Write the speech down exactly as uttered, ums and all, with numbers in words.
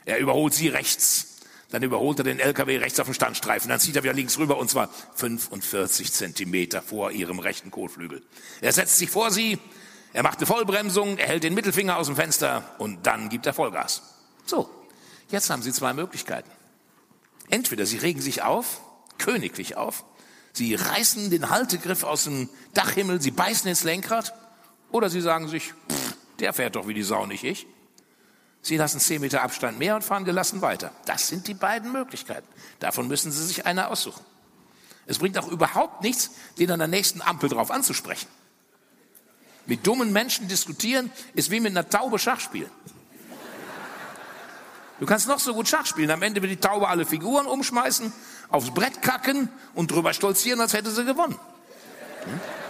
Er überholt sie rechts. Dann überholt er den L K W rechts auf dem Standstreifen. Dann zieht er wieder links rüber und zwar fünfundvierzig Zentimeter vor ihrem rechten Kotflügel. Er setzt sich vor sie, er macht eine Vollbremsung, er hält den Mittelfinger aus dem Fenster und dann gibt er Vollgas. So, jetzt haben Sie zwei Möglichkeiten. Entweder Sie regen sich auf, königlich auf, Sie reißen den Haltegriff aus dem Dachhimmel, Sie beißen ins Lenkrad oder Sie sagen sich, pff, der fährt doch wie die Sau, nicht ich. Sie lassen zehn Meter Abstand mehr und fahren gelassen weiter. Das sind die beiden Möglichkeiten. Davon müssen Sie sich eine aussuchen. Es bringt auch überhaupt nichts, den an der nächsten Ampel drauf anzusprechen. Mit dummen Menschen diskutieren ist wie mit einer Taube Schach spielen. Du kannst noch so gut Schach spielen. Am Ende wird die Taube alle Figuren umschmeißen, aufs Brett kacken und drüber stolzieren, als hätte sie gewonnen. Hm?